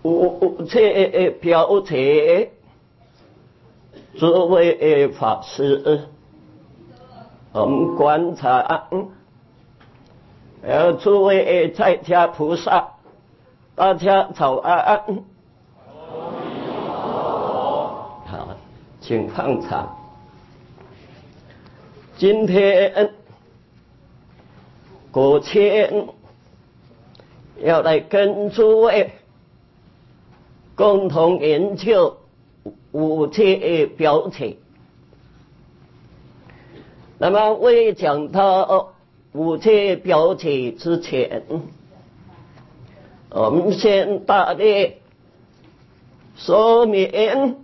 武切表切，诸位法师，我们观察，诸位在家菩萨，大家早安。好，请放长。今天国庆要来跟诸位共同研究武切表切。那么未讲到武切表切之前，我们先大略说明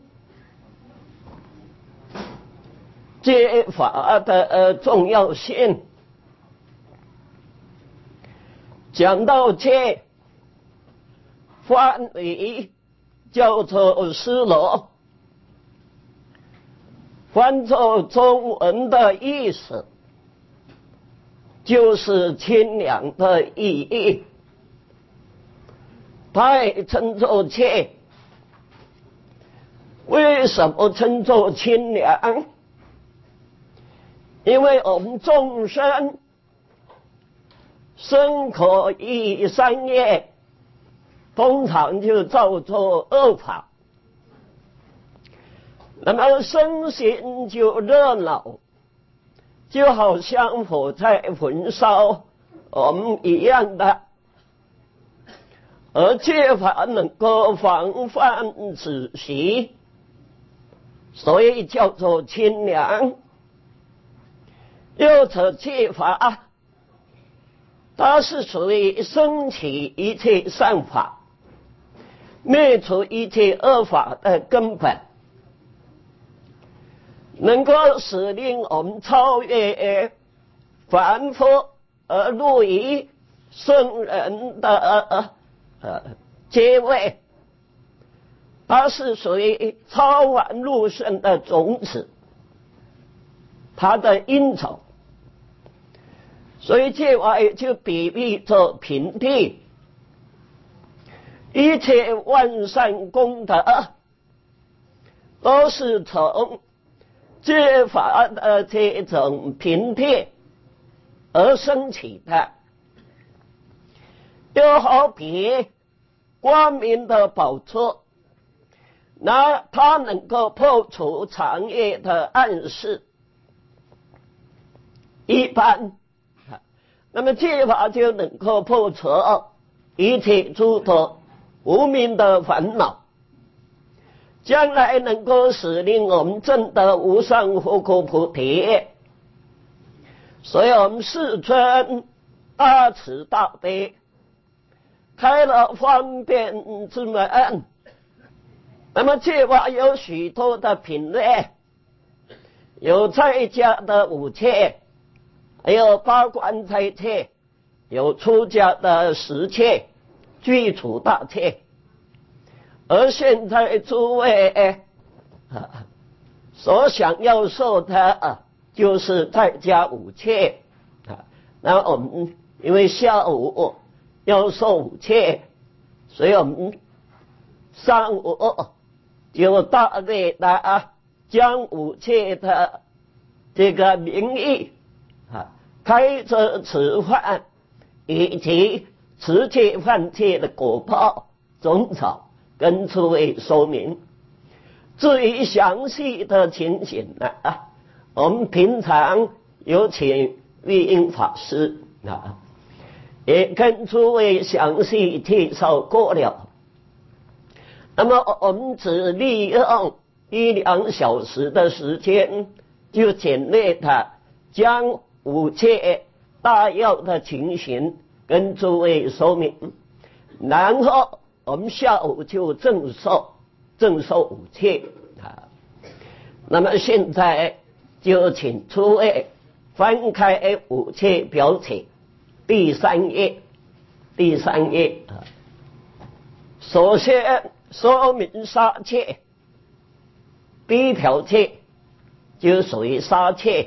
戒法的重要性。讲到戒，梵语叫做尸罗，翻作中文的意思就是清凉的意义。它也称作戒。为什么称作清凉？因为我们众生身口意三业通常就造作恶法，那么身心就热闹，就好像火在焚烧我们一样的。而戒法能够防范此习，所以叫做清凉。又者戒法，它是属于升起一切善法，灭除一切恶法的根本，能够使令我们超越凡夫而入于圣人的阶位。它是属于超凡入圣的种子，它的因种。所以戒法就比喻作平地，一切万善功德都是从戒法的这种平地而升起的。又好比光明的宝座，那它能够破除长夜的暗示。一般那么戒法就能够破除一切诸多无明的烦恼，将来能够使令我们证得无上佛果菩提。所以我们世尊大慈大悲，开了方便之门。那么戒法有许多的品类，有在家的五戒，还有八关斋戒，有出家的十戒，具足大戒。而现在诸位所想要受的就是在家五戒。那我们因为下午要受五戒，所以我们上午就大略的将五戒的这个名义开遮持犯以及持戒犯戒的果报种草跟诸位说明。至于详细的情形我们平常有请慧英法师也跟诸位详细介绍过了。那么我们只利用1-2小时的时间，就简略的将五戒大要的情形跟诸位说明，然后我们下午就正受五戒那么现在就请诸位翻开五戒表帖第3页。首先说明杀戒，第一条戒就属于杀戒。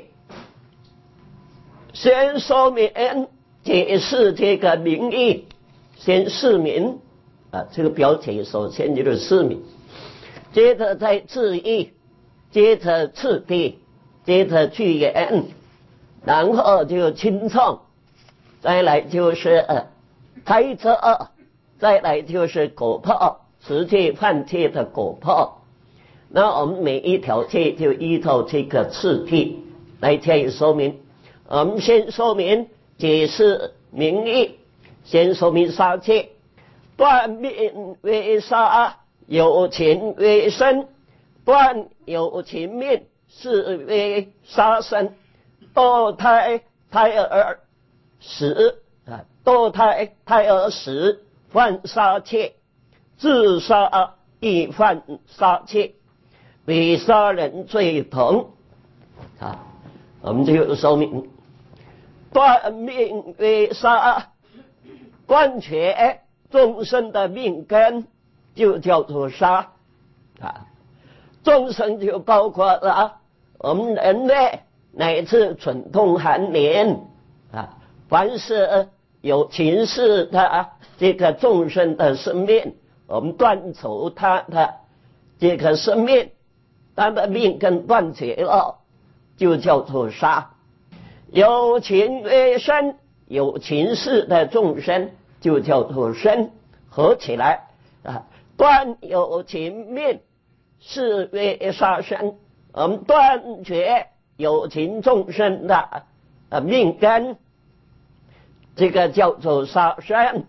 先说明解释这个名义，先释明这个标题首先就是市民，接着再治义，接着次第，接着具言，然后就轻重，再来就是开车，再来就是果报，实际犯戒的果报。那我们每一条戒就依照这个次第来加以说明。我们先说明解释名义，先说明杀戒。断命为杀，有情为生。断有情命是为杀生。堕胎胎儿死堕胎胎儿死犯杀戒。自杀亦犯杀戒，与杀人罪同。我们就说明断命为杀，断绝众生的命根就叫做杀众生就包括了我们人类乃至蠢动寒灵凡是有情事的这个众生的生命，我们断除他的这个生命，他的命根断绝了，就叫做杀。有情为生，有情事的众生就叫做生，合起来断有情命是为杀生。我们断绝有情众生的命根，这个叫做杀生。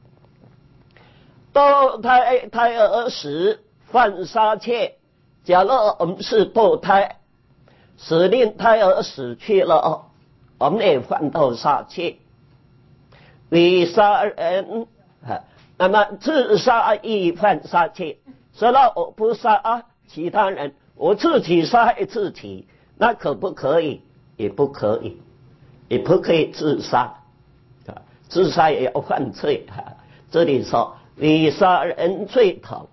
堕胎胎儿死犯杀戒。假如我们是堕胎，使令胎儿死去了，我们也犯到杀戒。为杀人那么自杀亦犯杀戒。说了我不杀其他人，我自己杀害自己，那可不可以？也不可以，也不可以自杀自杀也要犯罪这里说为杀人罪同。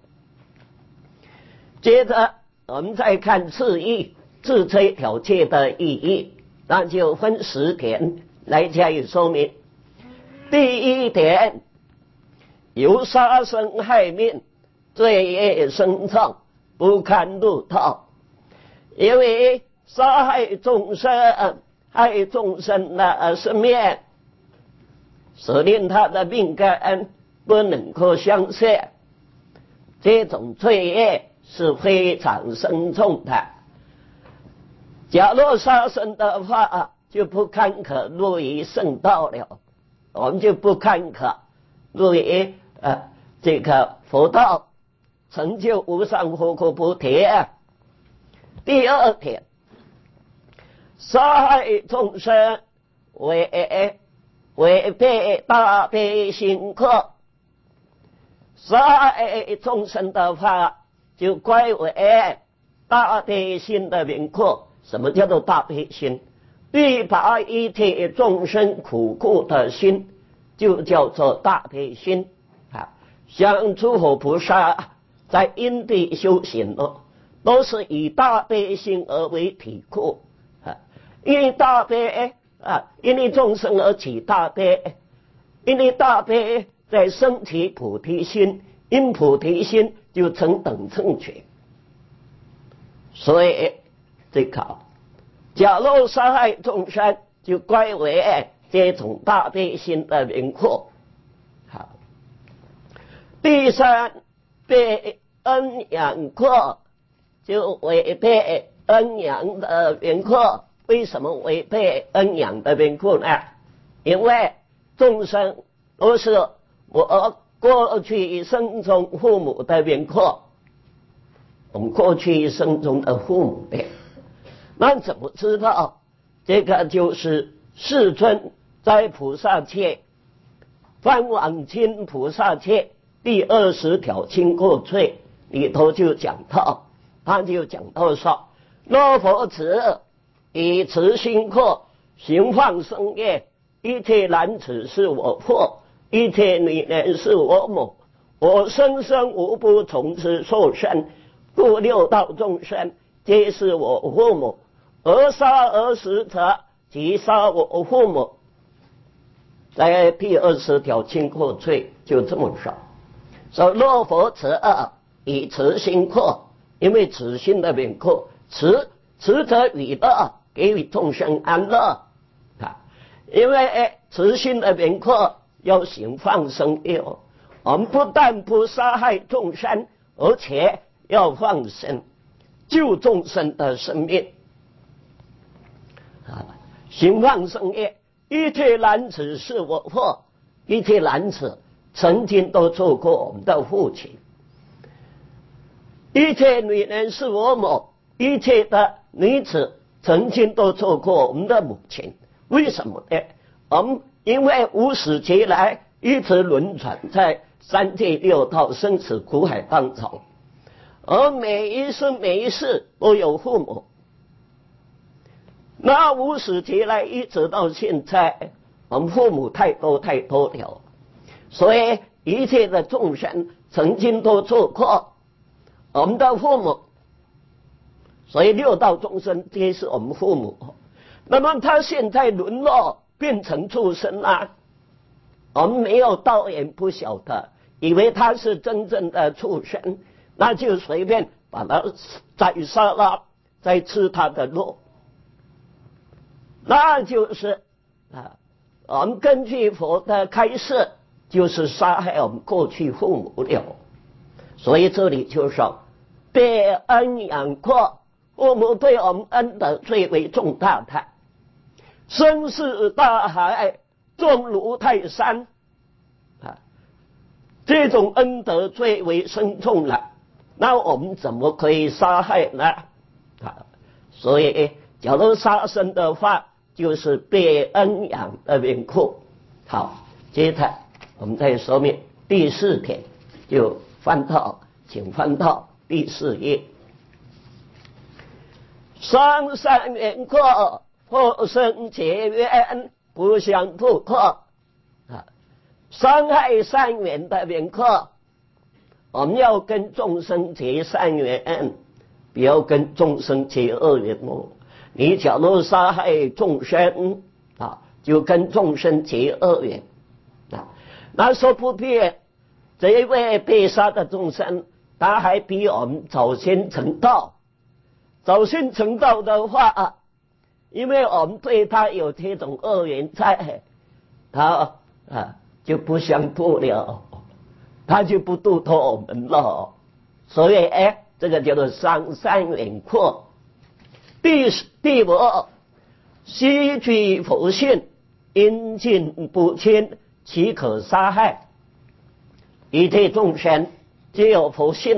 接着我们再看次义，治这条戒的意义，那就分10点来加以说明。第一点，由杀生害命，罪业深重，不堪入道。因为杀害众生，害众生的生命，使令他的命根不能够相摄，这种罪业是非常深重的。假若杀生的话，就不堪可入于圣道了，我们就不堪可入于这个佛道，成就无上佛果菩提。第二点，杀害众生违背大悲心课。杀害众生的话，就归为大悲心的名课。什么叫做大悲心？欲拔一切众生苦苦的心，就叫做大悲心像诸佛菩萨在因地修行都是以大悲心而为体库因为大悲因为众生而起大悲，因为大悲在升起菩提心，因菩提心就成等正觉。所以这个假若杀害众生，就归为这种大悲心的名课。好，第三，被恩养课，就违背恩养的名课。为什么违背恩养的名课呢？因为众生都是我过去一生中父母的名课，我们过去一生中的父母的，那怎么知道？这个就是世尊在菩萨戒梵网经菩萨戒第20条轻过罪里头就讲到，他就讲到说，若佛子以慈心课行放生业，一切男子是我父，一切女人是我母，我生生无不从此受生，故六道众生皆是我父母，而杀而死者即杀我父母。在第20条轻过罪就这么说。 说若佛慈恶，以慈心阔，因为慈心的缘故，慈则与乐，给予众生安乐啊。因为慈心的缘故，要行放生业。我们不但不杀害众生，而且要放生，救众生的生命啊！行放生业，一切男子是我父，一切男子曾经都做过我们的父亲；一切女人是我母，一切的女子曾经都做过我们的母亲。为什么呢？我们因为无始劫来一直轮转在三界六道生死苦海当中，而每一世都有父母。那无始劫来一直到现在，我们父母太多了，所以一切的众生曾经都做过我们的父母，所以六道众生皆是我们父母。那么他现在沦落变成畜生了，我们没有道眼不晓得，以为他是真正的畜生，那就随便把他宰杀了，再吃他的肉，那就是我们根据佛的开示，就是杀害我们过去父母了。所以这里就说被恩养过，父母对我们恩德最为重大的，身是大海，重如泰山这种恩德最为深重了，那我们怎么可以杀害呢？所以假如杀生的话，就是被恩养的缘故。好，接着我们再说明第4点，就请翻到第4页。双善缘故，或生结缘，不相复破。伤害善缘的缘故，我们要跟众生结善缘，不要跟众生结恶缘哦。你假如杀害众生就跟众生结恶缘那说不定这一位被杀的众生，他还比我们早先成道。早先成道的话因为我们对他有这种恶缘在，他就不相度了，他就不度脱我们了。所以这个叫做伤善缘故。第5，悉具佛性，因尽不迁，岂可杀害？一切众生皆有佛性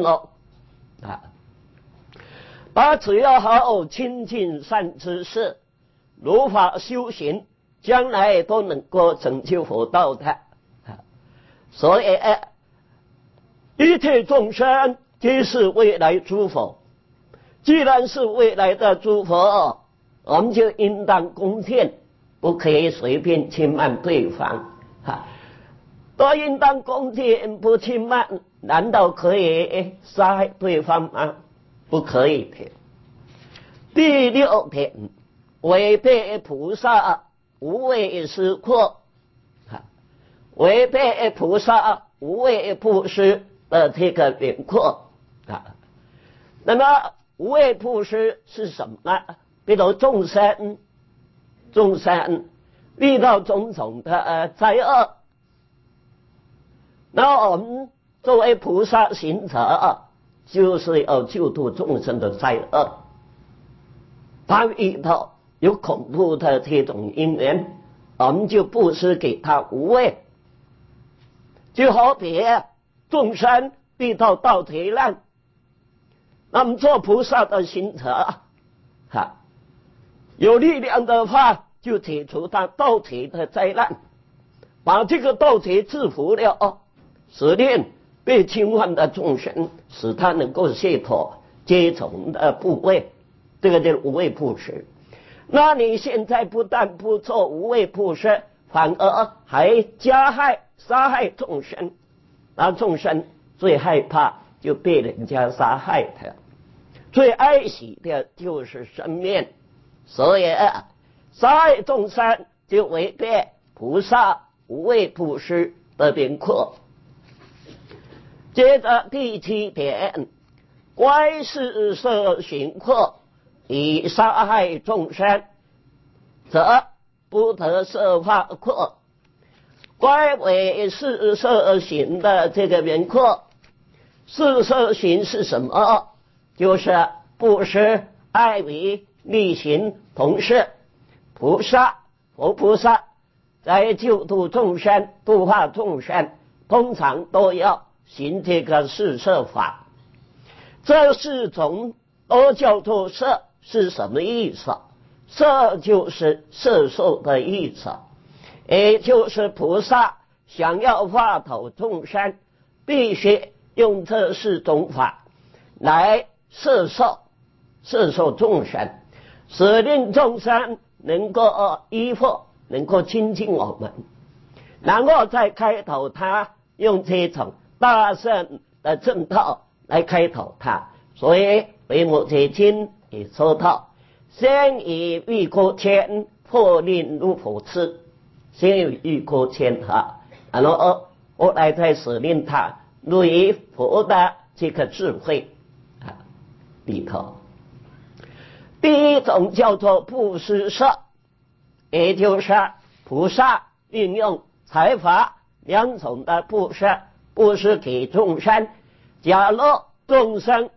他只要好好亲近善知识，如法修行，将来都能够成就佛道的。所以一切众生皆是未来诸佛。既然是未来的诸佛，我们就应当恭敬，不可以随便轻慢对方都应当恭敬不轻慢，难道可以杀害对方吗？不可以的。第6点，违背菩萨无畏施过，违背菩萨无畏布施的这个缘故那么无畏布施是什么呢？比如众生遇到种种的灾厄，那我们作为菩萨行者就是要救度众生的灾厄。他遇到有恐怖的这种因缘，我们就布施给他无畏。就好比众生遇到盗贼难，那么做菩萨的行者有力量的话，就解除他盗贼的灾难，把这个盗贼制服了使令被侵犯的众生，使他能够解脱这种的部位，这个叫无畏布施。那你现在不但不做无畏布施，反而还加害杀害众生，那众生最害怕就被人家杀害他，最爱惜的就是生命，所以杀害众生就违背菩萨无畏布施的缘故。 接着第7点，乖是色行惑，以杀害众生，则不得色化惑。乖为是色行的这个缘故，是色行是什么？就是布施、爱为、利行同事。菩萨、佛菩萨在救度众生、度化众生，通常都要行这个四摄法。这4种都叫做摄，是什么意思？摄就是摄受的意思，也就是菩萨想要化导众生，必须用这4种法来摄受众生，使令众生能够依附，能够亲近我们，然后再开导他，用这种大圣的正道来开导他。所以维摩诘经也说到，先以欲过天，破令入佛智。先有欲过天然后后来再使令他入于佛的这个智慧里头。第一种叫做布施摄，也就是菩萨运用财法2种的布施，布施给众生。假如众生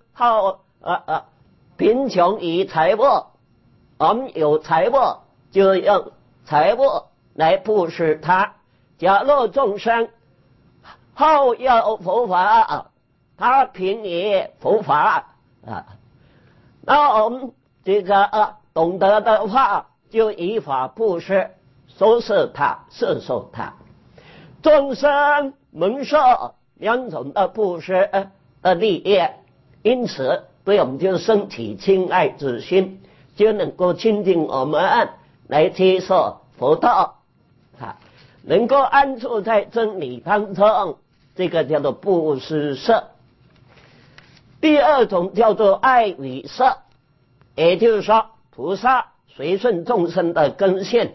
贫穷于财物，我们有财物就用财物来布施他。假如众生好要佛法，他贫于佛法那我们这个懂得的话，就依法布施，收摄他，摄受他。众生蒙受2种的布施的利益，因此对我们就升起亲爱之心，就能够亲近我们，来接受佛道能够安住在真理当中，这个叫做布施摄。第2种叫做爱与摄，也就是说菩萨随顺众生的根性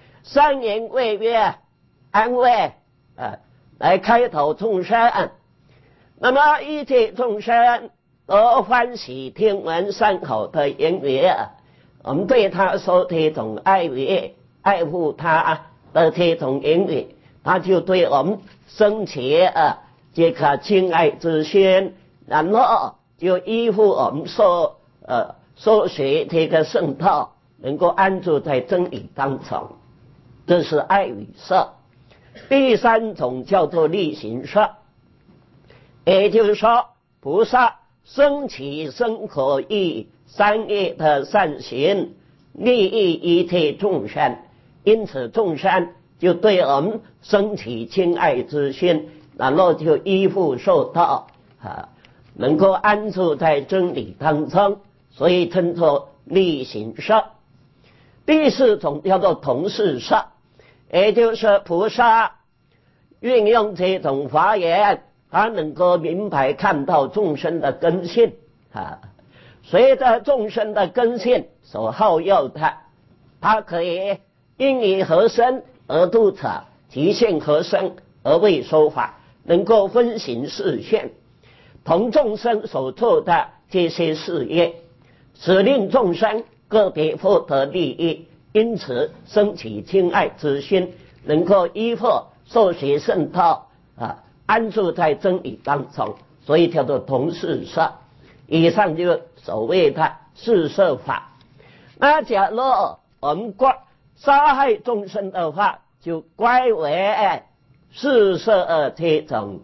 ，3年为月安慰来开导众生。那么一切众生都欢喜听闻善口的言语，我们对他说这种爱语，爱护他的这种言语，他就对我们升起这个亲爱之心，然后就依附我们所学这个圣道，能够安住在真理当中，这是爱与摄。第3种叫做利行摄，也就是说菩萨升起身口意3业的善行，利益一切众生，因此众生就对我们升起亲爱之心，然后就依附受道能够安住在真理当中，所以称作利行摄。第4种叫做同事摄，也就是菩萨运用这种法言，他能够明白看到众生的根性随着众生的根性所好要的，他可以因以何身而度者，即现何身而为说法，能够分行示现，同众生所做的这些事业，使令众生个别获得利益，因此升起亲爱之心，能够依附受学圣道安住在真理当中，所以叫做同事摄。以上就是所谓的四摄法。那假如我们杀害众生的话，就归为四摄这种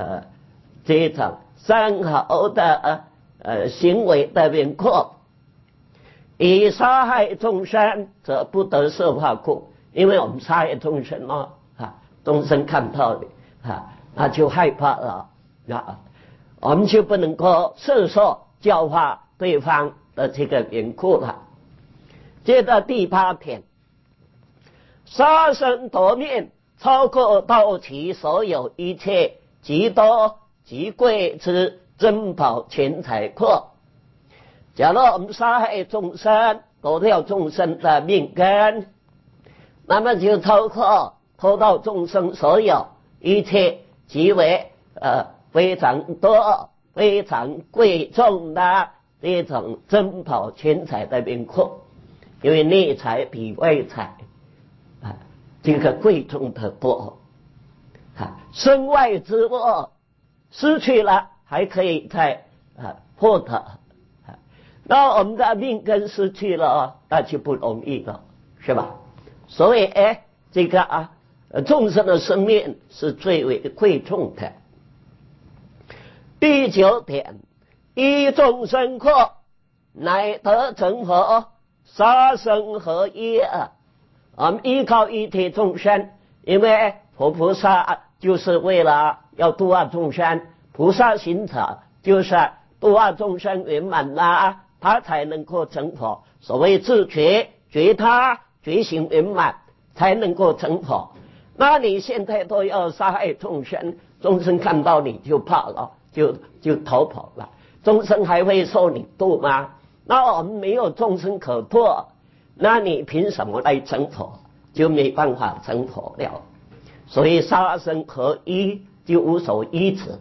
三好的行为的缘故。以杀害众生则不得摄化故，因为我们杀害众生众生看到的他就害怕了我们就不能够摄受教化对方的这个缘故了。接着第8篇，杀生夺命，超过到其所有一切极多极贵之珍宝钱财库。假如我们杀害众生，夺掉众生的命根，那么就偷到众生所有一切极为非常多、非常贵重的这种珍宝钱财的名库，因为内财比外财这个贵重的多身外之物失去了还可以再获得那我们的命根失去了那就不容易了，是吧？所以这个众生的生命是最为贵重的。第9点，依众生苦，乃得成佛，杀生合一我们依靠一体众生，因为佛菩萨就是为了要度化众生，菩萨行者就是度化众生圆满他才能够成佛。所谓自觉、觉他、觉醒圆满，才能够成佛。那你现在都要杀害众生，众生看到你就怕了，就逃跑了，众生还会受你度吗？那我们没有众生可度，那你凭什么来成佛？就没办法成佛了。所以杀生合一就无所依止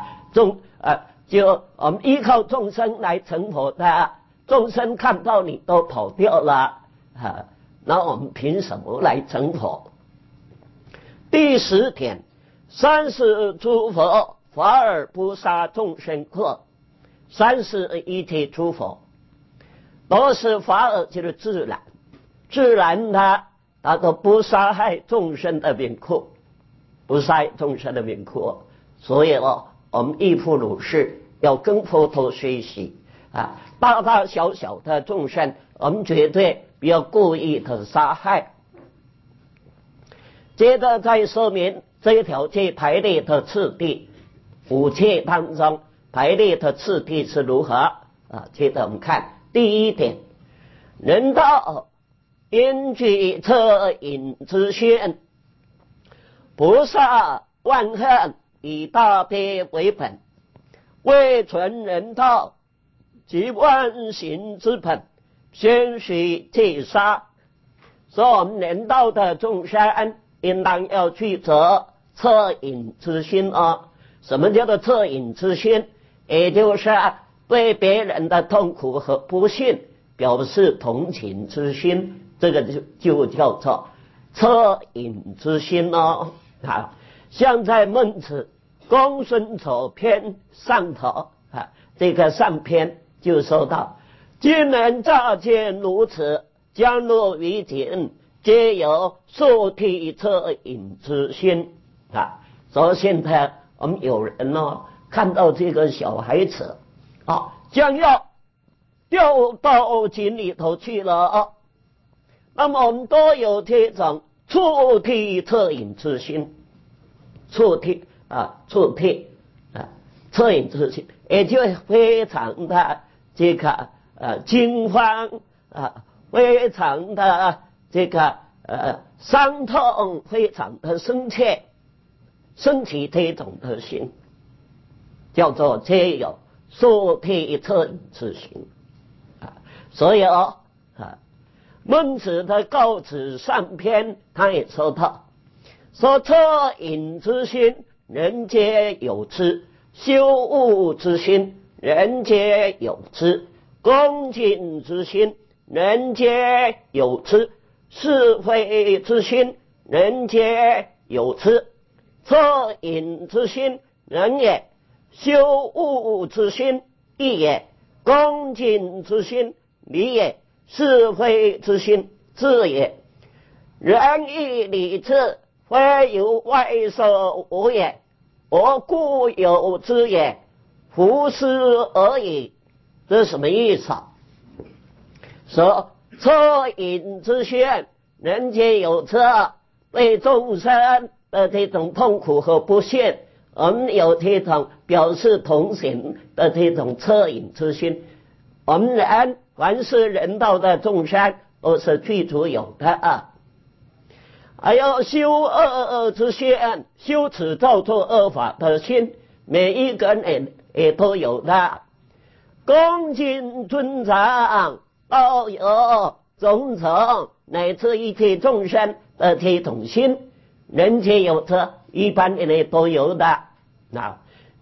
就我们依靠众生来成佛的，众生看到你都跑掉了那我们凭什么来成佛？第10点，三世诸佛法而不杀众生过。三世一切诸佛都是法尔，就是自然，自然他都不杀害众生的名库，不杀害众生的名库。所以我们亦复如是，要跟佛陀学习大大小小的众生，我们绝对不要故意的杀害。接着再说明这一条戒排列的次第，5戒当中排列的次第是如何接着我们看第1点，人道应具恻隐之心，菩萨万恨以大悲为本，为存人道及万行之本，先须戒杀。所以我们人道的众生应当要去择恻隐之心什么叫做恻隐之心？也就是对别人的痛苦和不幸表示同情之心，这个就叫做恻隐之心像在孟子公孙丑篇上头这个上篇就说到，今人乍见如此，将入于井，皆有肃惕恻隐之心所以现在我们有人看到这个小孩子将要掉到井里头去了那么我们都有这种肃惕恻隐之心，肃惕恻隐之心，也就非常的这个惊慌非常的这个伤痛，非常的深切，升起这种的心，叫做皆有肃惕恻隐之心所以孟子的告子上篇他也说到，说恻隐之心人皆有之，羞恶之心人皆有之，恭敬之心人皆有之，是非之心人皆有之，恻隐之心人也，羞恶之心义也，恭敬之心礼也，是非之心智也。仁义礼智非由外所无也，我固有之也，弗思而已。这是什么意思说恻隐之心人皆有之，对众生的这种痛苦和不幸，我们有这种表示同情的这种恻隐之心。我们人凡是人道的众生都是具足有的还有羞恶之心，羞耻造作恶法的心，每一个人也都有的。恭敬尊长都有种种乃至一切众生的这种心，人皆有这，一般人也都有的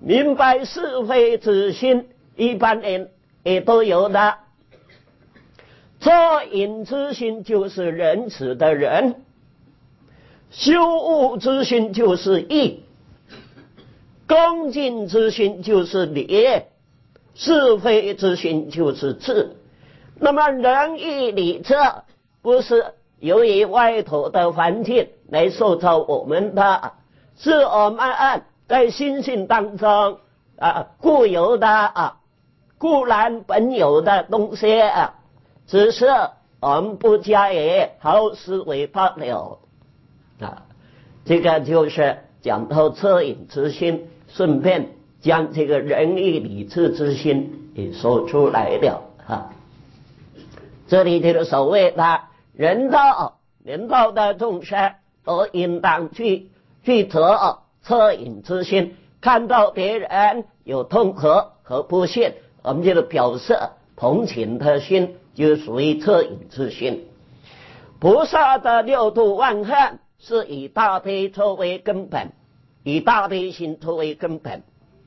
明白是非之心，一般人也都有的。恻隐之心就是仁慈的仁，羞恶之心就是义，恭敬之心就是礼，是非之心就是智。那么仁义礼智不是由于外头的环境来塑造我们的，是我们在心性当中固有的固然本有的东西只是我们不加以好思维罢了这个就是讲到恻隐之心，顺便将这个仁义礼智之心也说出来了这里就是所谓的人道的众生都应当具足恻隐之心，看到别人有痛苦和不幸，我们就表示同情的心，就属于恻隐之心。菩萨的六度万恨是以大悲作为根本，以大悲心作为根本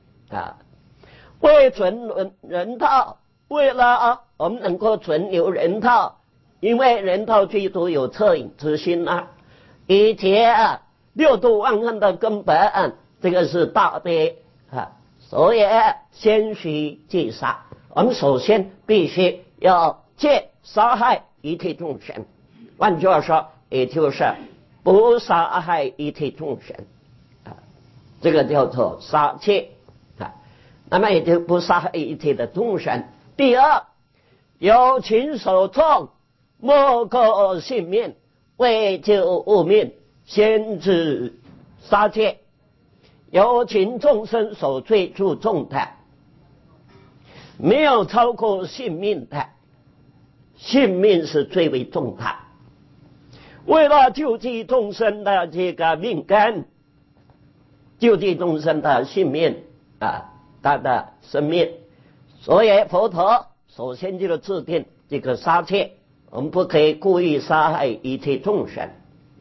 为准人道，为了我们能够存留人道，因为人道最多有恻隐之心以及六度万恨的根本，这个是大悲所以先须戒杀。我们首先必须要戒杀害一切众生，换句话说，也就是不杀害一切众生这个叫做杀戒那么也就不杀害一切的众生。第二，有情所纵，莫过性命，为救物命，先知杀戒。有情众生所最注重的，没有超过性命的，性命是最为重大。为了救济众生的这个命根，救济众生的性命他的生命，所以佛陀首先就制定这个杀戒，我们不可以故意杀害一切众生。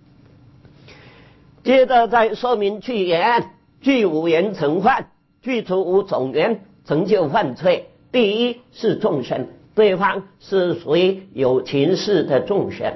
接着再说明具言，具五言成犯，具除五种缘成就犯罪。第一是众生，对方是属于有情识的众生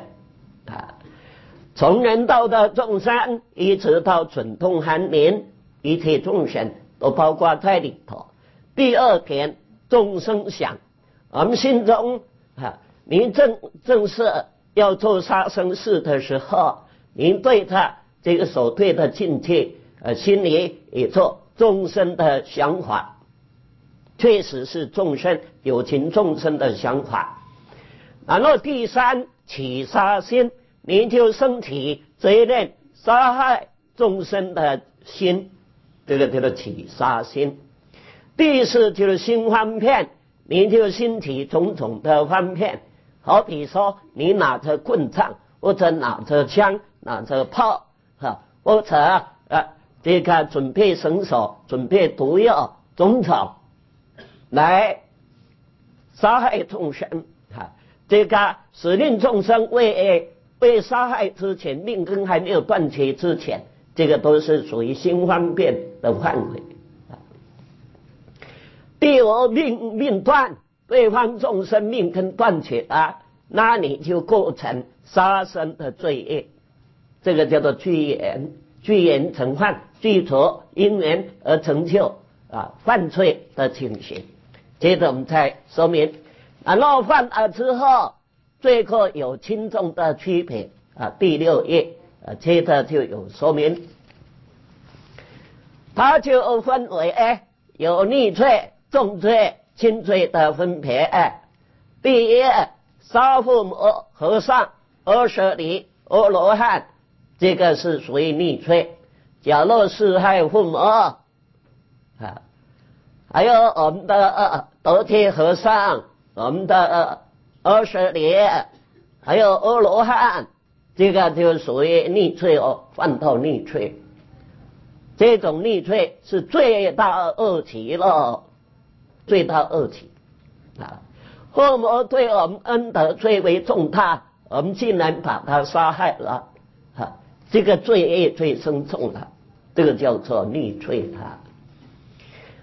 从人道的众生一直到准通寒灵，一切众生都包括在里头。第二点，众生想，我们心中您正是要做杀生事的时候，您对他这个所对的境界心里也做众生的想法，确实是众生有情众生的想法。然后第三，起杀心，您就升起责任杀害众生的心，这个叫做起杀心。第四就是心方便，您就兴起种种的方便，好比说你拿着棍杖，或者拿着枪，拿着炮或者这个准备绳索，准备毒药种种来杀害众生这个使令众生被杀害之前，命根还没有断绝之前，这个都是属于心方便的范围第五，命断，对方众生命根断绝那你就构成杀生的罪业，这个叫做具言成犯，具足因缘而成就犯罪的情形。接着我们再说明然后犯了之后，最后有轻重的区别第六页接着就有说明，它就分为有逆罪、重罪、轻罪的分别第一，杀父母、和尚、阿舍离、阿罗汉，这个是属于逆罪。假若是害父母还有我们的得天和尚，我们的阿舍离，还有阿罗汉，这个就属于逆罪犯到逆罪。这种逆罪是罪大恶极了，罪大恶极父母对我们恩德最为重大，我们竟然把他杀害了这个罪业最深重了，这个叫做逆罪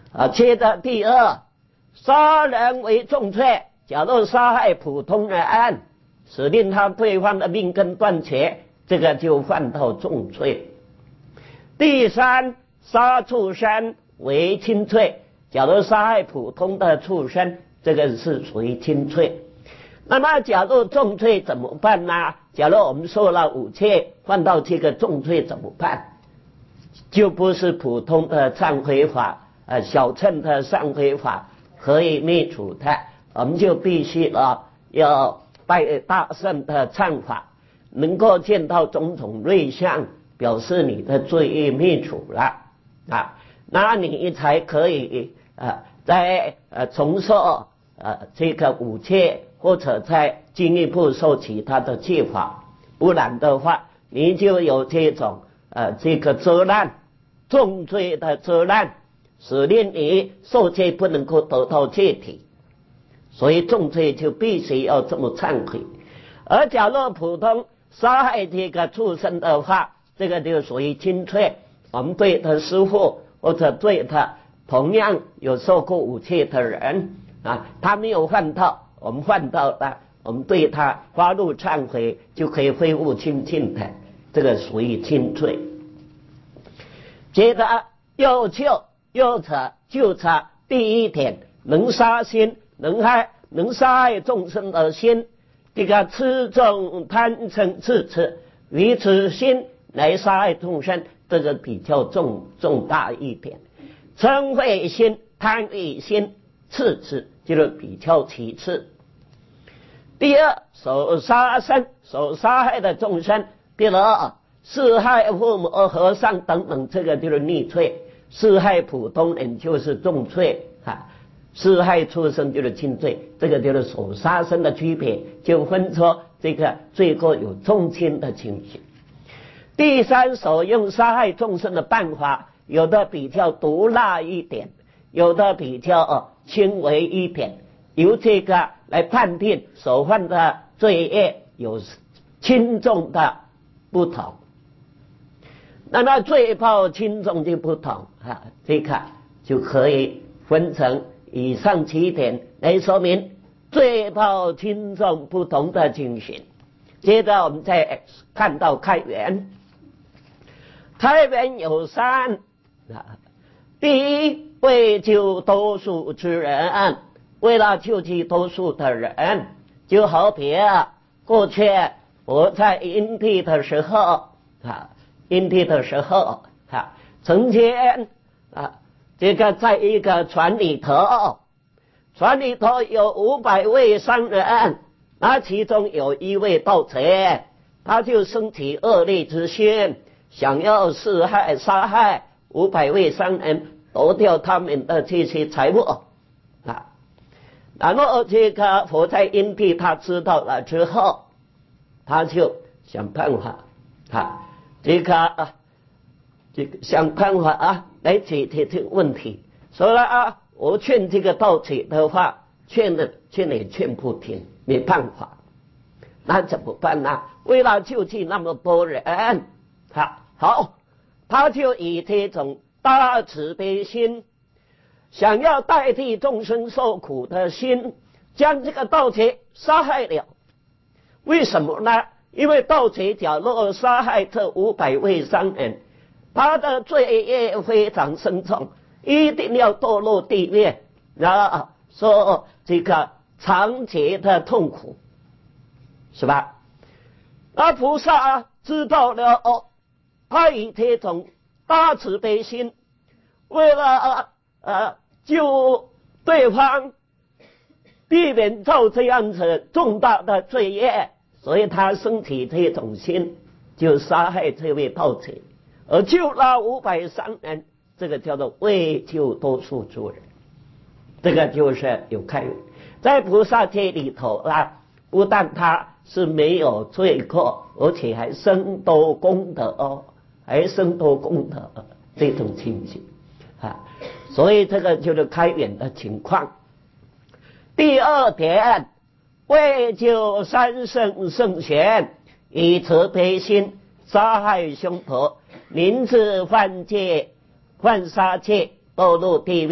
接着第二，杀人为重罪。假如杀害普通人，使令他对方的命根断绝，这个就犯到重罪。第三，杀畜生为轻罪。假如杀害普通的畜生，这个是属于轻罪。那么假如重罪怎么办呢？假如我们受了五戒，犯到这个重罪怎么办？就不是普通的忏悔法，小乘的忏悔法可以灭除它，我们就必须要拜大圣的忏法，能够见到种种瑞相，表示你的罪业灭除了那你才可以再重受这个五戒，或者再进一步受其他的戒法，不然的话你就有这种这个责难，重罪的责难，使令你受戒不能够得到戒体，所以重罪就必须要这么忏悔。而假如普通杀害这个畜生的话，这个就属于轻罪，我们对他师父或者对他同样有受过五戒的人他没有犯到，我们犯到了，我们对他发怒忏悔，就可以恢复清净的，这个属于轻罪。接着又者就差第一点，能杀心，能杀害众生的心，这个痴重贪嗔痴，于此心来杀害众生，这个比较重大一点。嗔恚心、贪欲心、痴就是比较其次。第二，手杀生，手杀害的众生，比如弑害父母、和尚等等，这个就是逆罪；弑害普通人就是重罪弑害畜生就是轻罪。这个就是手杀生的区别，就分出这个罪过有重轻的情形。第三，所用杀害众生的办法，有的比较毒辣一点，有的比较轻微一点，由这个来判定所犯的罪业有轻重的不同。那么罪报轻重就不同这个就可以分成以上几点来说明罪报轻重不同的情形。接着我们再看到开源，开源有三第一，为救多数之人，为了救济多数的人，就好比过去我在营地的时候曾经这个在一个船里头有500位商人，那其中有一位盗贼，他就生起恶劣之心，想要杀害500位商人，夺掉他们的这些财物然后这个佛在因地他知道了之后，他就想办法想办法来解决这个问题。所以我劝这个盗贼的话，劝也劝不听，没办法。那怎么办呢？为了救济那么多人，他就以这种大慈悲心，想要代替众生受苦的心，将这个盗贼杀害了。为什么呢？因为盗贼假如杀害这500位商人，他的罪业非常深重，一定要堕落地狱，受这个长劫的痛苦，是吧？那菩萨知道了他以这种大慈悲心，为了救对方，避免造这样子重大的罪业，所以他升起这种心，就杀害这位盗贼，而救了500商人，这个叫做为救多数之人，这个就是有开悟。在菩萨界里头不但他是没有罪过，而且还生多功德这种情形所以这个就是开源的情况。第二点，为救三圣圣贤，以慈悲心杀害凶徒，临至犯杀戒，堕入地狱，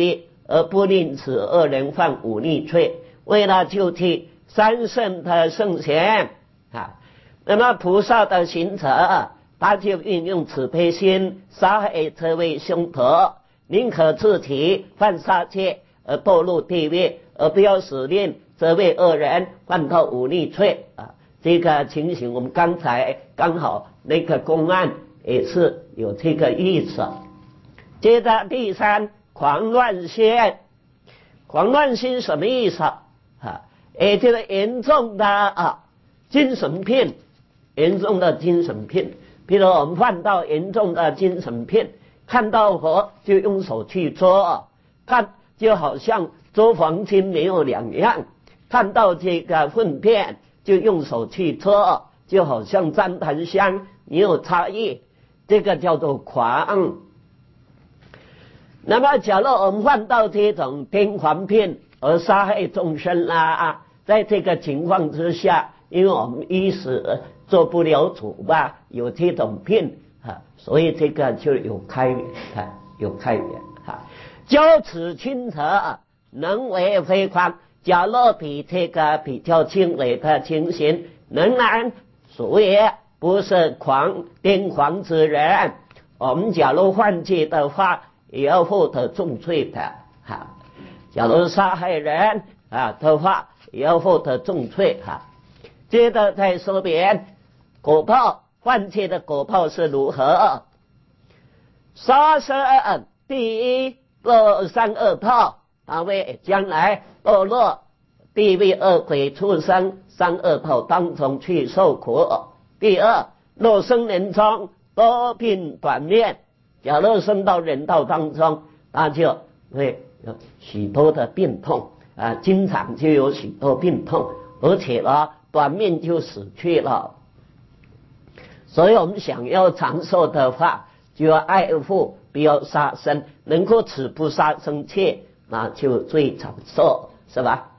而不令此恶人犯忤逆罪。为了救济三圣的圣贤那么菩萨的行者他就运用慈悲心，杀害这位凶徒，宁可自己犯杀戒而堕入地狱，而不要使令这位恶人犯到忤逆罪这个情形我们刚才刚好那个公案也是有这个意思。接着第三，狂乱心。狂乱心什么意思也就是严重的精神病，严重的精神病。比如我们犯到严重的精神病，看到火就用手去捉，看就好像捉黄金没有两样，看到这个粪便就用手去捉，就好像沾檀香没有差异，这个叫做狂。那么假如我们犯到这种癫狂病而杀害众生在这个情况之下，因为我们一时做不了主有这种病所以这个就有开源有开源教此轻者能为非狂。假若比这个比较轻微的情形，仍然属于不是癫狂之人，我们假如犯戒的话也要获得重罪的假如杀害人的话也要获得重罪接着再说明果报，犯戒的果报是如何。杀生第一落三恶道，为将来堕落地狱恶鬼畜生三恶道当中去受苦。第二，若生人中多病短命，假如生到人道当中，那就会有许多的病痛经常就有许多病痛，而且短命就死去了。所以我们想要长寿的话，就要爱护，不要杀生，能够止不杀生戒，那就最长寿，是吧？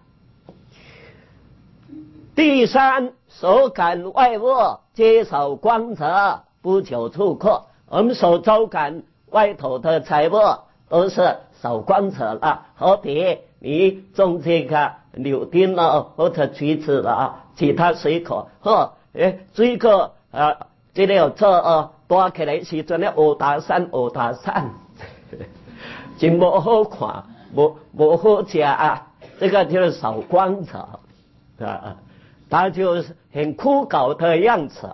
第三，手感外物，皆少光泽，不久处阔。我们手周感外头的财物都是少光泽了，好比你种这个柳丁或者橘子其他水果水果这里有这多起来时阵乌大山就不好看，不好吃这个就是少光泽它就是很枯槁的样子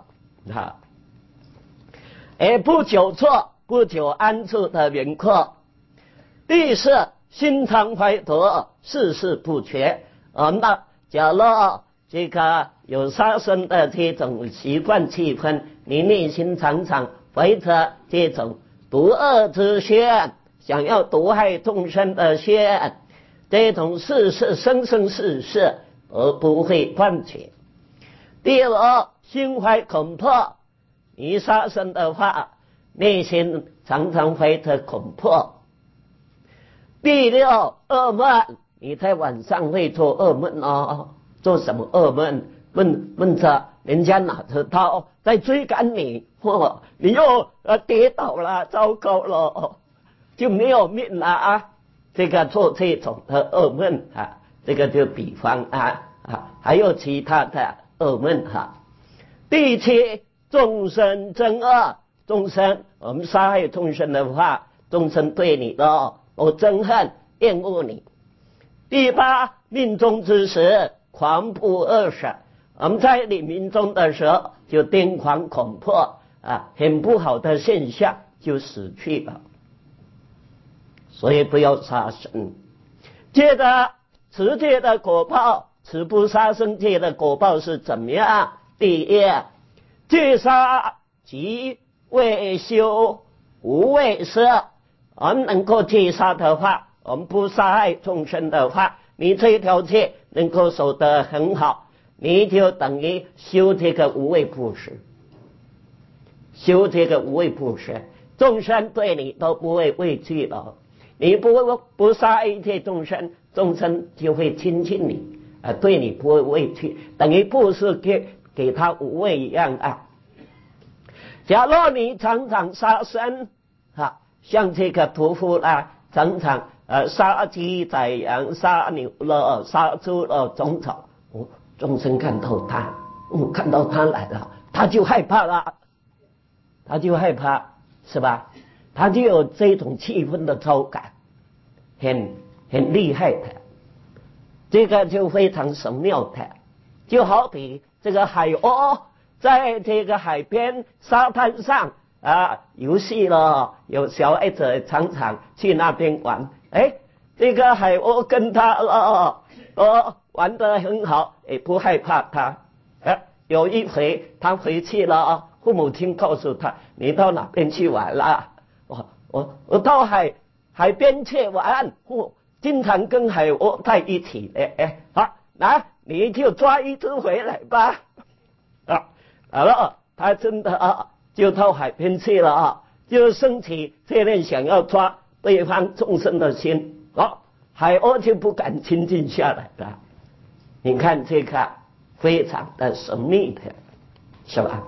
而不久错，不久安处的缘故。第四，心常怀德，事事不缺。那假如这个有杀生的这种习惯气氛，你内心常常怀着这种毒恶之心，想要毒害众生的心，这种事事生生世世而不会断绝。第二，心怀恐怖，你杀生的话，内心常常怀着恐怖。第六，噩梦，你在晚上会做噩梦做什么噩梦？梦着人家拿着刀在追赶你，你又跌倒了，糟糕了，就没有命了这个做这种的噩梦这个就比方还有其他的噩梦第七，众生憎恶，众生我们杀害众生的话，众生对你我憎恨厌恶你。第八，命中之时狂不恶舍，我们在你命中的时候就癫狂恐怖很不好的现象就死去了，所以不要杀生。接着持戒的果报，持不杀生戒的果报是怎么样？第一，戒杀即未修无畏舍，我们能够戒杀的话，我们不杀害众生的话，你这条戒能够守得很好，你就等于修这个无畏布施，修这个无畏布施，众生对你都不会畏惧了。你不杀害一切众生，众生就会亲近你对你不会畏惧，等于布施给他无畏一样假如你常常杀生像这个屠夫常常杀鸡宰羊，杀牛了，杀猪了，种种。众生看到他，看到他来了，他就害怕了，他就害怕，是吧？他就有这种气氛的超感，很厉害的，这个就非常神妙的，就好比这个海鸥在这个海边沙滩上游戏了，有小孩子常常去那边玩，这个海鸥跟他玩得很好，也不害怕他。有一回他回去了，父母亲告诉他：“你到哪边去玩了？”我到海边去玩，经常跟海鸥在一起。来，你就抓一只回来吧。好了，他真的就到海边去了就升起这类想要抓对方众生的心。海鸥就不敢亲近下来了。你看这个非常的神秘的，是吧？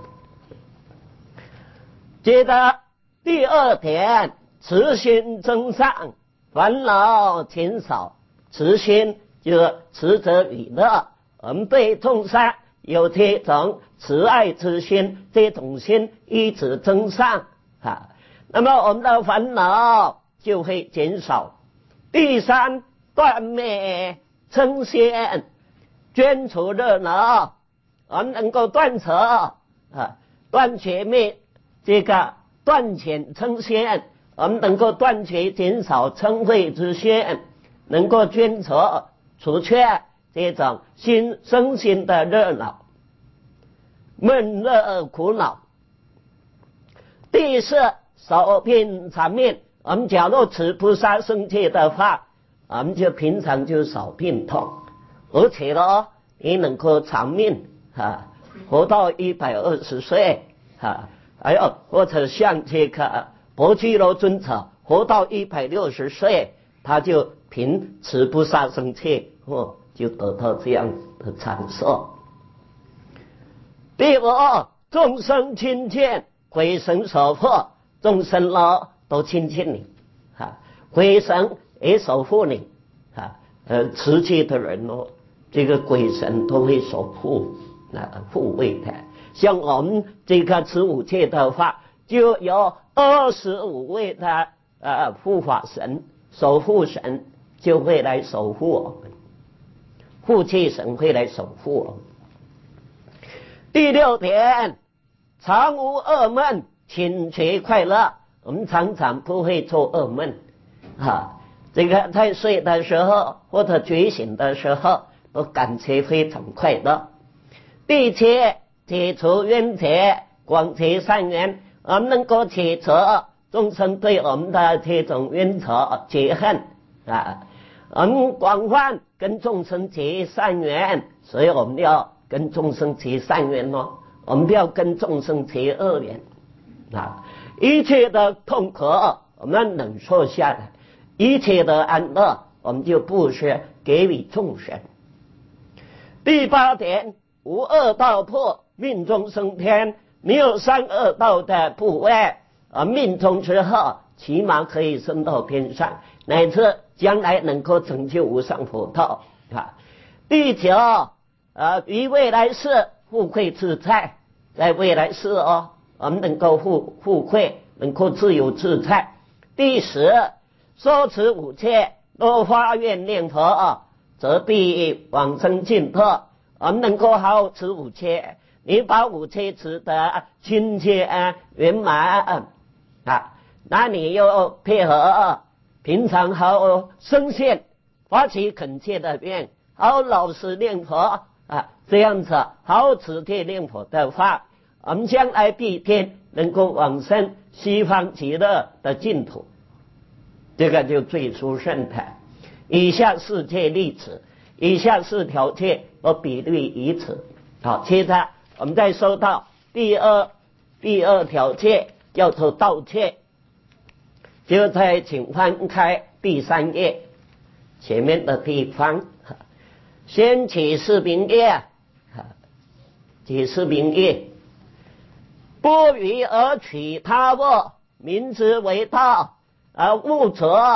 接着第二点，慈心增上，烦恼减少。慈心就是慈者与乐，我们对众生有这种慈爱之心，这种心一直增上那么我们的烦恼就会减少。第三，断灭嗔心，捐除热闹，我们能够断除断绝灭这个断遣嗔心，我们能够断绝减少嗔恚之心，能够捐除除却这种身心的热闹闷热苦恼。第四，少病长命，我们假如持菩萨圣戒的话，我们就平常就少病痛，而且呢你能够长命活到120岁还有或者像这个薄居罗尊者活到160岁，他就凭持菩萨圣戒就得到这样的长寿。第五，众生亲近，鬼神守护，众生都亲近你鬼神也守护你持戒的人这个鬼神都会守护护卫的。像我们这个持五戒的话，就有25位的护法神、守护神就会来守护我们，护戒神会来守护我们。第六点，常无噩梦，请觉快乐。我们常常不会做噩梦这个在睡的时候或者觉醒的时候都感觉非常快乐。第七，解除冤结，广结善缘，我们能够解除众生对我们的这种冤仇结恨我们广泛跟众生结善缘，所以我们要跟众生结善缘我们不要跟众生结恶缘一切的痛苦我们忍受下来，一切的安乐我们就布施给予众生。第八点，无恶道破，命中升天，没有三恶道的部位命中之后起码可以升到天上，乃至将来能够成就无上佛道第九，于未来世富贵自在，在未来世我们能够富贵，能够自由自在。第十，说持五戒，若发愿念佛则必往生净土。我们能够好好持五戒，你把五戒持得清洁圆满那你又配合平常好好生现发起恳切的愿，好好老实念佛这样子好好持戒念佛的话，我们将来必定能够往生西方极乐的净土，这个就最殊胜的。以下四戒例子，以下四条戒和比喻以此。好，接着我们再说到第二条戒，叫做道戒。就在请翻开第3页前面的地方，先起示名业，起示名业，不与而取他物，名之为道，而物者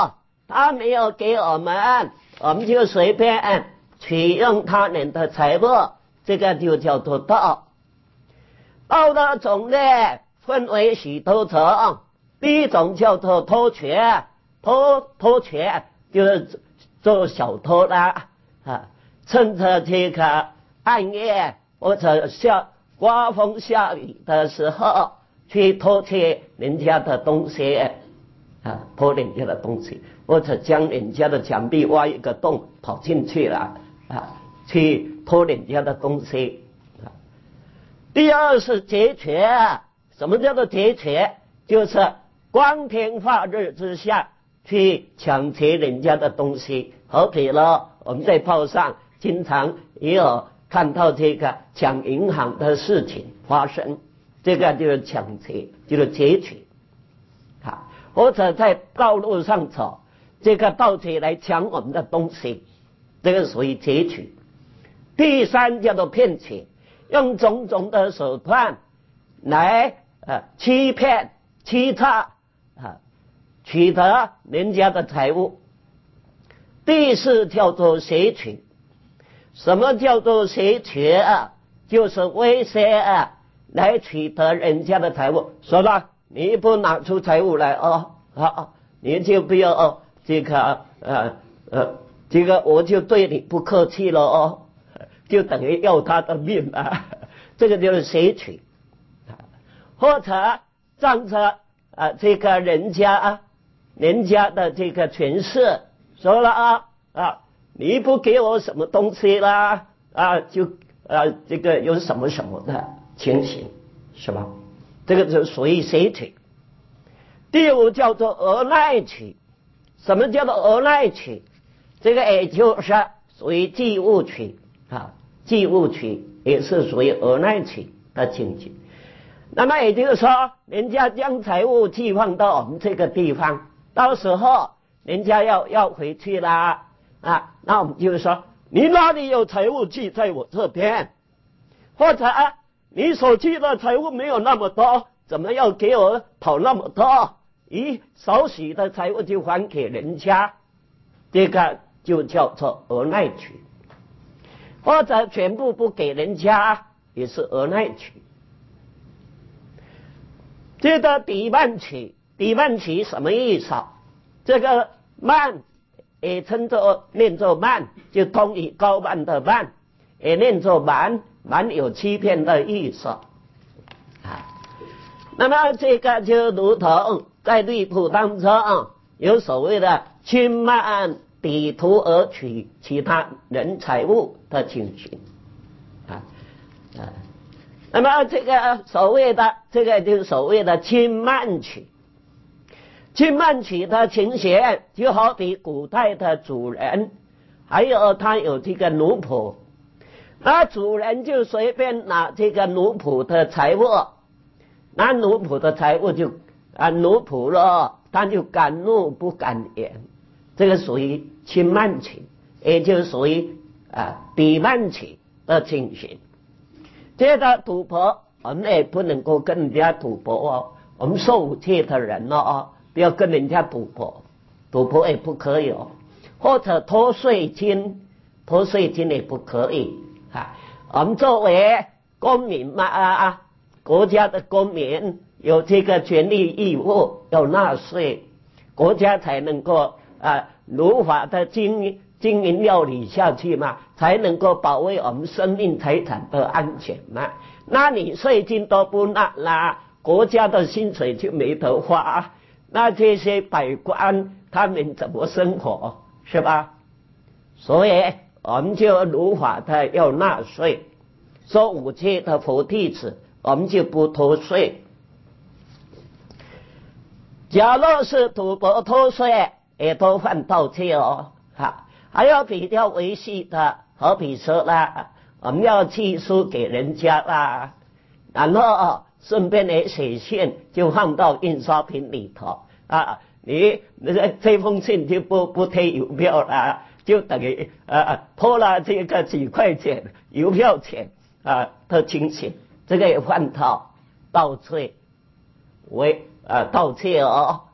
他没有给我们，我们就随便取用他人的财物，这个就叫做盗。盗的种类分为许多种，第一种叫做偷窃，偷窃就是做小偷啦趁着这个暗夜或者刮风下雨的时候去偷窃人家的东西偷人家的东西，或者将人家的墙壁挖一个洞跑进去了去偷人家的东西第二是劫掠，什么叫做劫掠？就是光天化日之下去抢劫人家的东西。好比了，我们在报上经常也有看到这个抢银行的事情发生，这个就是抢劫，就是劫掠或者在道路上走，这个盗贼来抢我们的东西，这个属于劫掠。第三叫做骗取，用种种的手段来欺骗欺诈取得人家的财物。第四叫做挟取，什么叫做挟取就是威胁来取得人家的财物，说了你不拿出财物来你就不要这个我就对你不客气了就等于要他的命这个就是挟取或者仗着这个人家的这个权势，说了你不给我什么东西啦就这个有什么什么的情形，是吧？这个就属于挟取。第五叫做讹赖取，什么叫做讹赖取？这个也就是属于寄物取寄物取也是属于讹赖取的情形。那么也就是说，人家将财物寄放到我们这个地方，到时候人家要回去啦那我们就是说，你哪里有财物寄在我这边，或者你所寄的财物没有那么多，怎么要给我讨那么多？少许的财物就还给人家，这个就叫做讹赖取。或者全部不给人家，也是讹赖取。这个抵慢取，抵慢取什么意思这个慢也称作念作慢，就通以高慢的慢，也念作蛮，蛮有欺骗的意思那么这个就如同在律谱当中有所谓的轻慢抵图而取其他人财物的情形那么这个所谓的这个就是所谓的轻慢取。轻慢取的情形就好比古代的主人，还有他有这个奴仆，那主人就随便拿这个奴仆的财物，那奴仆的财物就奴仆了，他就敢怒不敢言，这个属于轻慢取，也就属于抵慢取的情形。这个赌博我们也不能够跟人家赌博我们受武戒的人不要跟人家赌博，赌博也不可以或者偷税金也不可以我们作为公民国家的公民有这个权利义务要纳税，国家才能够如法的经营料理下去嘛，才能够保卫我们生命财产的安全嘛。那你税金都不纳啦，国家的薪水就没得花，那这些百官他们怎么生活，是吧？所以我们就如法的要纳税，说五戒的佛弟子我们就不偷税。假若是赌博偷税也都犯盗窃还要比较维系的，好比说啦，我们要寄书给人家啦，然后顺便也写信就放到印刷品里头你这封信就不贴邮票啦，就等于拖了这个几块钱邮票钱的情形，这个也犯盗窃为盗窃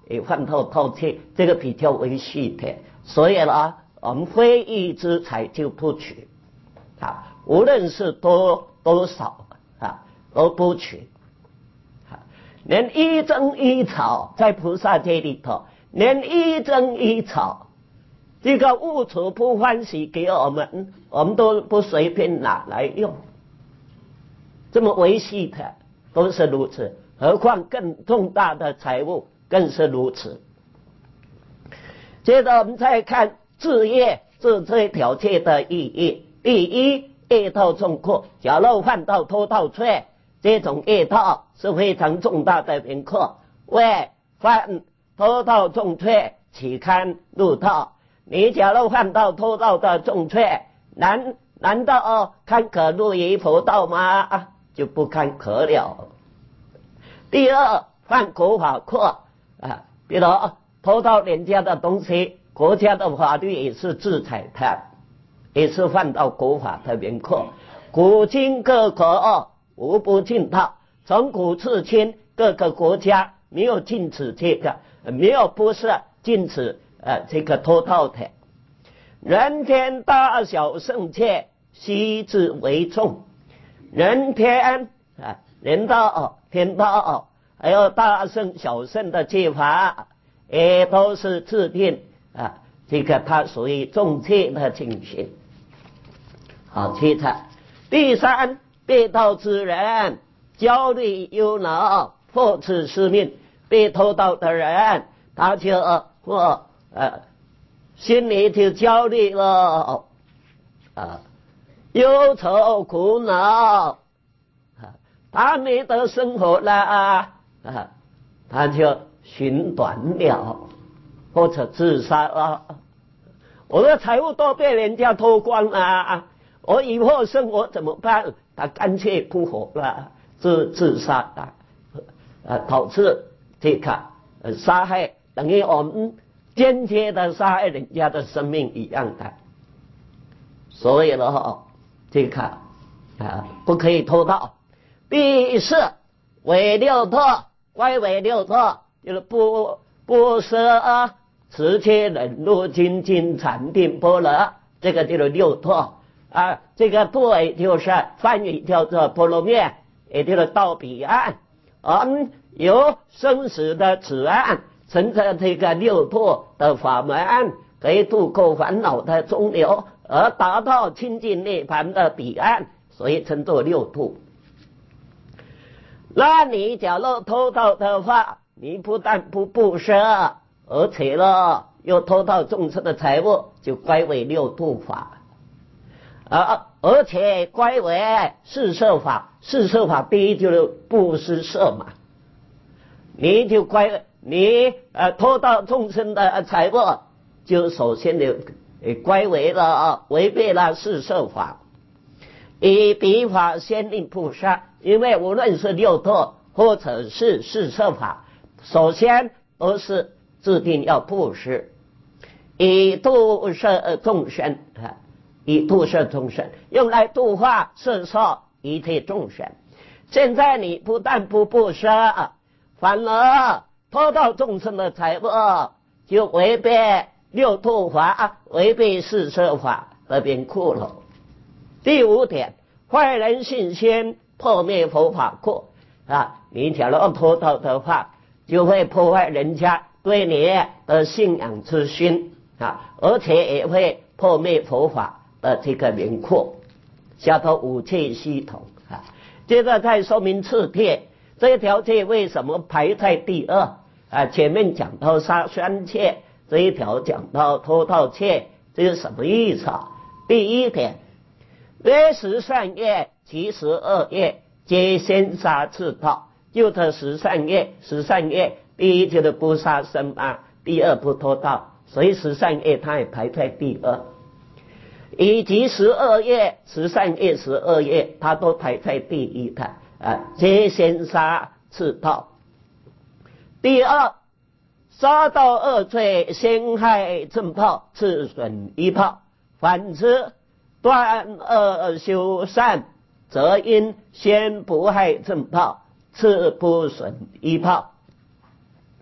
也犯偷窃，这个比较危险的。所以呢，我们非义之财就不取啊，无论是多少啊，都不取啊。连一针一草，在菩萨界里头，连一针一草，这个物质不欢喜给我们都不随便拿来用。这么维系的都是如此，何况更重大的财物更是如此。接着我们再看自业这一条戒的意义。第一，业道重过，假如犯到偷盗窃，这种业道是非常重大的名课。为犯偷盗重罪，岂堪入道？你假如犯到偷盗的重罪，难道堪可入于佛道吗？就不堪可了。第二，犯国法过啊，比如偷盗人家的东西，国家的法律也是制裁他，也是犯到国法的名课。古今各国无不禁盗，从古至今各个国家没有禁止这个，没有不是禁止这个偷盗的。人天大小圣戒，悉之为重。人天人道天道，还有大圣小圣的戒法，也都是制定这个它属于重戒的情形。好，接着第三，被盗之人焦虑忧恼，迫此失命。被偷盗的人，他就心里就焦虑了忧愁苦恼他没得生活了他就寻短了，或者自杀了。我的财物都被人家偷光了我以后生活怎么办？他干脆不活了，自杀导致这个杀害，等于我们间接的杀害人家的生命一样的。所以呢，这个不可以偷盗。第四，为六托，乖为六托，就是不舍持戒忍辱精进禅定般若，这个就是六托这个对就是梵语叫做波罗蜜，也就是到彼岸。由生死的此岸，乘着这个六托的法门，可以度过烦恼的中流，而达到清净涅槃的彼岸，所以称作六度。那你假如偷盗的话，你不但不布施，而且呢又偷盗众生的财物，就归为六度法而且归为四摄法。四摄法第一就是布施摄嘛，你就你偷盗众生的财物，就首先的归为了违背了四摄法。以彼法先令布施，因为无论是六托或者是四摄法，首先都是制定要布施，以度摄众生以度摄众生，用来度化摄受一切众生。现在你不但不布施，反而偷盗众生的财物，就违背六度法，违背四摄法的名库了。第五点，坏人信心，破灭佛法库你假如偷盗的话，就会破坏人家对你的信仰之心而且也会破灭佛法的这个名库。下头五戒系统接着再说明次戒。这一条戒为什么排在第二前面讲到杀生戒，这一条讲到偷盗戒，这是什么意思第一点，约十善业及十恶业，皆先杀次盗。就这十善业，第一就是不杀生第二不偷盗，所以十善业它也排在第二。以及十恶业，十善业、十恶业，它都排在第一的皆先杀次盗。第二，杀盗恶罪，先害正报，次损一报。反之，断恶修善，则应先不害正报，次不损一报。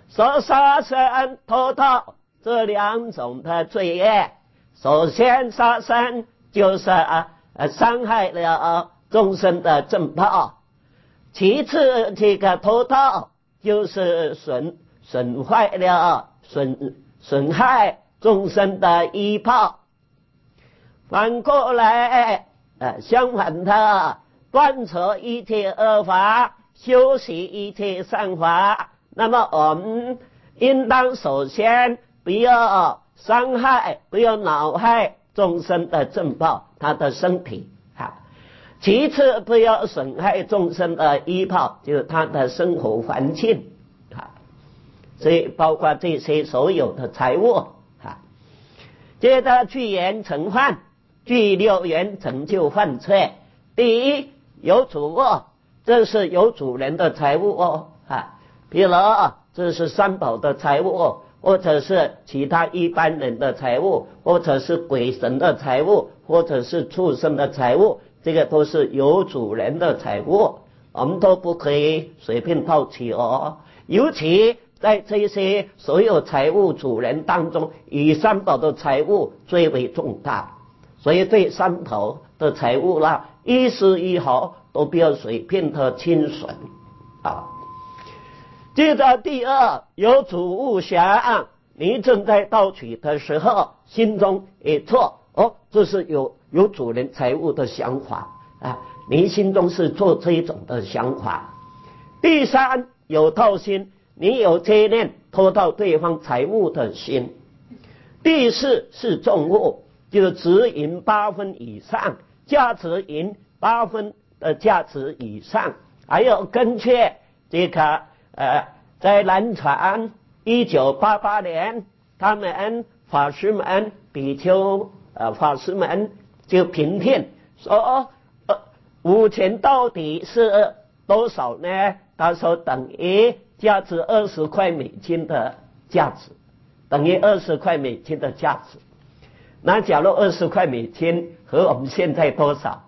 说杀生、偷盗这两种的罪业，首先杀生就是伤害了众生的正报，其次这个偷盗就是损坏了损害众生的依报。反过来相反的，断除一切恶法，修习一切善法，那么我们应当首先不要伤害，不要恼害众生的正报，他的身体其次不要损害众生的依报，就是他的生活环境所以包括这些所有的财物接着具言成犯，具六缘成就犯罪。第一，有主物，这是有主人的财物比如这是三宝的财物，或者是其他一般人的财物，或者是鬼神的财物，或者是畜生的财物，这个都是有主人的财物，我们都不可以随便盗取尤其在这些所有财物主人当中，以三宝的财物最为重大，所以对三宝的财物一丝一毫都不要随便的侵损接着第二，有主物想，你正在盗取的时候，心中也错这是有主人财物的想法你心中是做这种的想法。第三，有盗心，你有这念偷盗对方财物的心。第四是重物，就是值银8分以上，价值银8分的价值以上。还有跟确这个在南传1988年，他们法师们比丘法师们就评定说5000到底是多少呢？他说等于价值20块美金的价值，等于20块美金的价值。那假如20块美金和我们现在多少？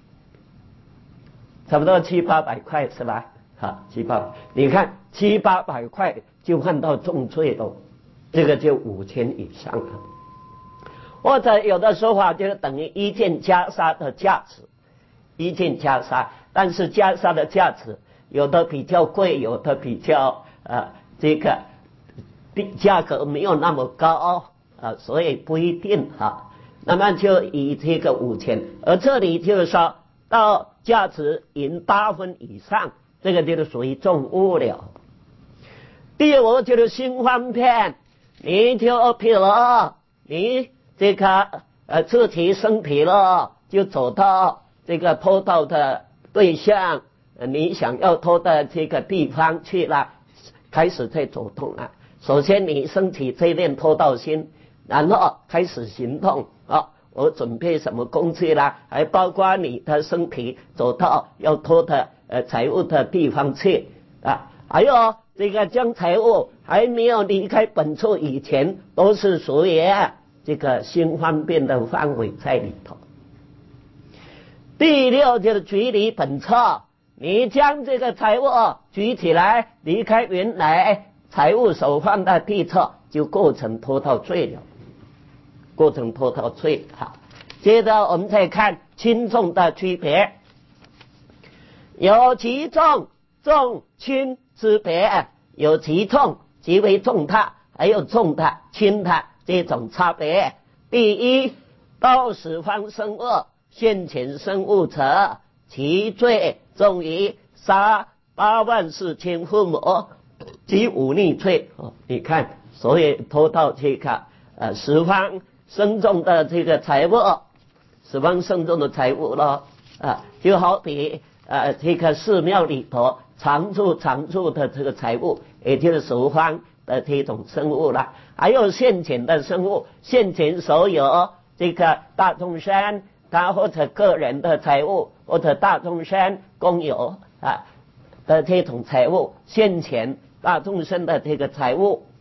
差不多700-800块是吧？700，你看700-800块就换到重罪了，这个就5000以上了。或者有的说法就是等于一件袈裟的价值，一件袈裟，但是袈裟的价值有的比较贵，有的比较这个价格没有那么高所以不一定那么就以这个5000，而这里就是说到价值银8分以上，这个就是属于重物了。第五就是心方便，你就譬如你这个自己身体就走到这个偷盗的对象，你想要偷的这个地方去了，开始在走动首先你升起这念偷盗心，然后开始行动我准备什么工具还包括你的身体走到要偷的财物的地方去还有这个将财物还没有离开本处以前，都是属于这个心方便的范围在里头。第六就是举离本处，你将这个财物举起来，离开原来财物所放的地处，就构成偷盗罪了，构成偷盗罪接着我们再看轻重的区别，有极重重轻之别，有极重极为重大，还有重大轻大这种差别。第一，盗十方生物现前生物者，其罪重于杀84000父母及忤逆罪你看，所以偷盗这个十方生众的这个财物，十方生众的财物就好比这个寺庙里头常住的这个财物，也就是十方的这种生物还有现前的生物，现前所有这个大众生他或者个人的财物，或者大众生共有的这种财物，现前大众生的这个财物